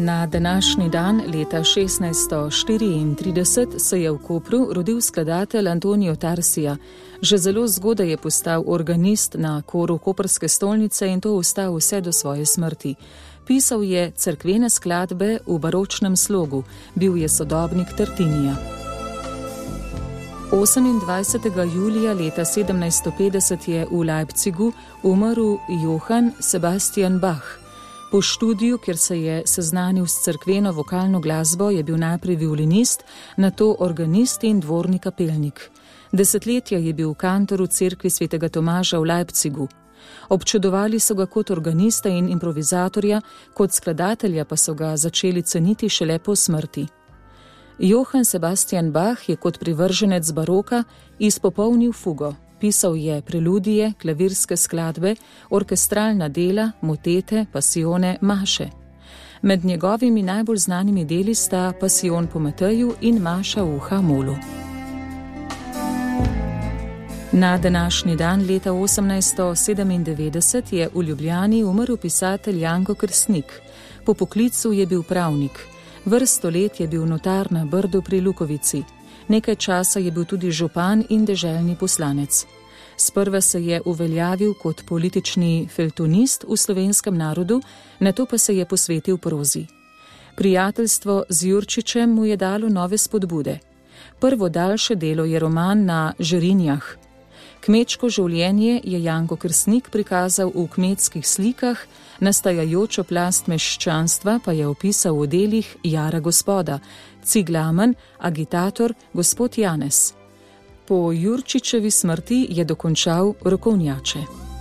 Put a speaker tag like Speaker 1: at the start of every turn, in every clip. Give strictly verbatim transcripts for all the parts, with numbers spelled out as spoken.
Speaker 1: Na današnji dan leta šestnajststo štiriintrideset se je v Kopru rodil skladatelj Antonio Tarsija. Že zelo zgodaj je postal organist na koru koprske stolnice in to ostal vse do svoje smrti. Pisal je cerkvene skladbe v baročnem slogu, bil je sodobnik Tartinija. osemindvajsetega julija leta sedemnajststo petdeset je v Leipzigu umrl Johann Sebastian Bach. Po študiju, kjer se je seznanil s cerkveno vokalno glasbo, je bil najprej violinist, nato organist in dvorni kapelnik. Desetletja je bil kantor v cerkvi svetega Tomaža v Leipzigu. Občudovali so ga kot organista in improvizatorja, kot skladatelja pa so ga začeli ceniti šele po smrti. Johann Sebastian Bach je kot privrženec baroka izpopolnil fugo. Pisal je preludije, klavirske skladbe, orkestralna dela, motete, pasione, maše. Med njegovimi najbolj znanimi deli sta Pasijon po Mateju in Maša v H-molu. Na današnji dan leta osemnajststo sedemindevetdeset je v Ljubljani umrl pisatelj Janko Kersnik. Po poklicu je bil pravnik. Vrsto let je bil notar na Brdu pri Lukovici. Nekaj časa je bil tudi župan in deželni poslanec. Sprva se je uveljavil kot politični feltonist v slovenskem narodu, nato pa se je posvetil prozi. Prijateljstvo z Jurčičem mu je dalo nove spodbude. Prvo daljše delo je roman Na Žerinjah. Kmečko življenje je Janko Kersnik prikazal v kmetskih slikah, nastajajočo plast meščanstva pa je opisal v delih Jara gospoda, Ciglamen, Agitator, gospod Janez. Po Jurčičevi smrti je dokončal Rokovnjače.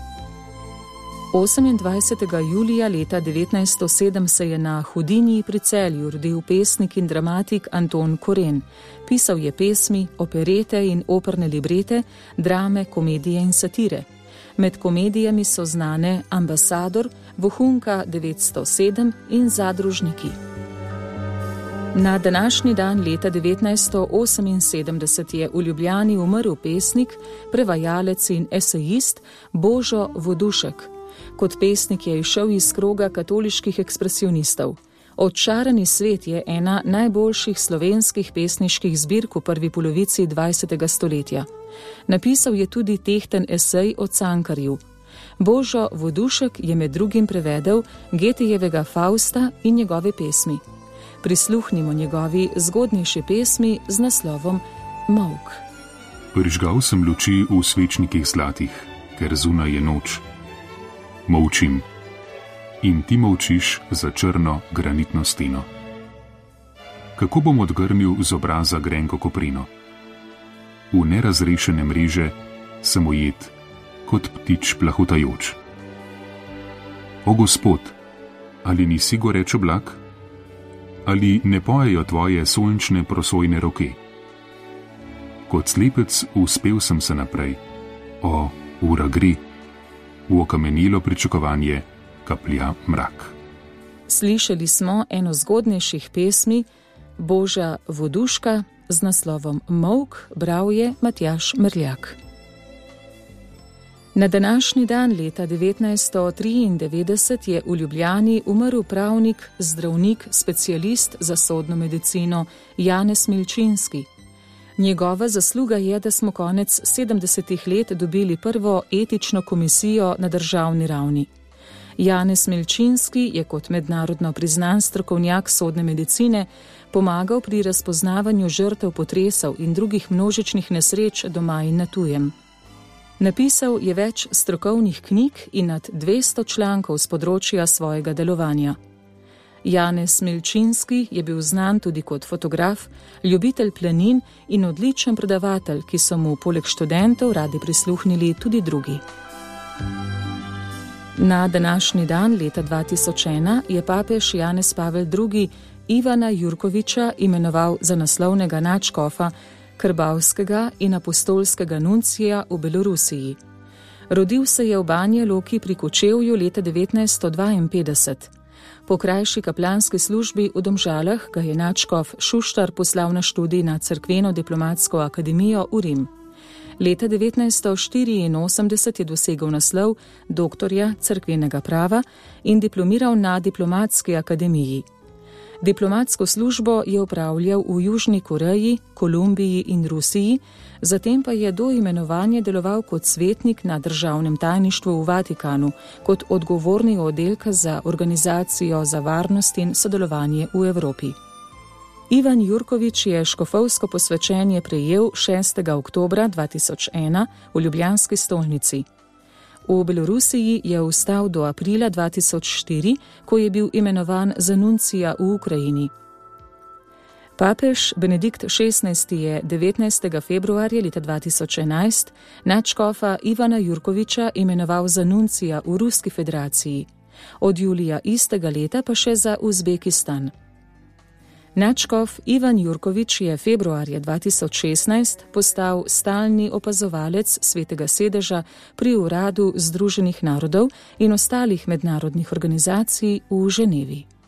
Speaker 1: osemindvajsetega julija leta devetnajststo sedem se je na Hudinji pri Celju rodil pesnik in dramatik Anton Koren. Pisal je pesmi, operete in operne librete, drame, komedije in satire. Med komedijami so znane Ambasador, Vohunka devetsto sedem in Zadružniki. Na današnji dan leta devetnajststo oseminsedemdeset je v Ljubljani umrl pesnik, prevajalec in esejist Božo Vodušek. Kot pesnik je izšel iz kroga katoliških ekspresionistov. Odčarani svet je ena najboljših slovenskih pesniških zbirk v prvi polovici dvajsetega stoletja. Napisal je tudi tehten esej o Cankarju. Božo Vodušek je med drugim prevedel Goethejevega Fausta in njegove pesmi. Prisluhnimo njegovi zgodnejši pesmi z naslovom Molk.
Speaker 2: Prižgal sem luči v svečnikih zlatih, ker zunaj je noč. Molčim. In ti molčiš za črno granitno steno. Kako bom odgrnil z obraza grenko koprino? V nerazrešene mreže sem ujet, kot ptič plahutajoč. O Gospod, ali nisi goreč oblak? Ali ne pojejo tvoje sončne prosojne roke? Kot slepec uspel sem se naprej. O, ura gre. V okamenilo pričakovanje kaplja mrak.
Speaker 1: Slišali smo eno zgodnejših pesmi Boža Voduška z naslovom Molk, bral je Matjaž Merljak. Na današnji dan leta devetnajststo triindevetdeset je v Ljubljani umrl pravnik, zdravnik, specialist za sodno medicino Janez Milčinski. Njegova zasluga je, da smo konec sedemdesetih let dobili prvo etično komisijo na državni ravni. Janez Milčinski je kot mednarodno priznan strokovnjak sodne medicine pomagal pri razpoznavanju žrtev potresov in drugih množičnih nesreč doma in na tujem. Napisal je več strokovnih knjig in nad dvesto člankov z področja svojega delovanja. Janez Milčinski je bil znan tudi kot fotograf, ljubitelj planin in odličen predavatelj, ki so mu poleg študentov radi prisluhnili tudi drugi. Na današnji dan leta dva tisoč ena je papež Janez Pavel drugi. Ivana Jurkoviča imenoval za naslovnega nadškofa Krbavskega in apostolskega nuncija v Belorusiji. Rodil se je v Banje Loki pri Kočevju leta devetnajststo dvainpetdeset. Po krajši kaplanski službi v Domžalah ga je nadškof Šuštar poslal na študij na Cerkveno-diplomatsko akademijo v Rim. Leta devetnajststo štiriinosemdeset je dosegel naslov doktorja cerkvenega prava in diplomiral na diplomatski akademiji. Diplomatsko službo je opravljal v Južni Koreji, Kolumbiji in Rusiji, zatem pa je do imenovanja deloval kot svetnik na državnem tajništvu v Vatikanu, kot odgovorni oddelka za organizacijo za varnost in sodelovanje v Evropi. Ivan Jurkovič je škofovsko posvečenje prejel šestega oktobra dva tisoč ena v ljubljanski stolnici. V Belorusiji je ostal do aprila dva tisoč štiri, ko je bil imenovan za nuncija v Ukrajini. Papež Benedikt šestnajsti je devetnajstega februarja leta dva tisoč enajst nadškofa Ivana Jurkoviča imenoval za nuncija v Ruski federaciji, od julija istega leta pa še za Uzbekistan. Nadškof Ivan Jurkovič je februarja dva tisoč šestnajst postal stalni opazovalec Svetega sedeža pri Uradu Združenih narodov in ostalih mednarodnih organizacij v Ženevi.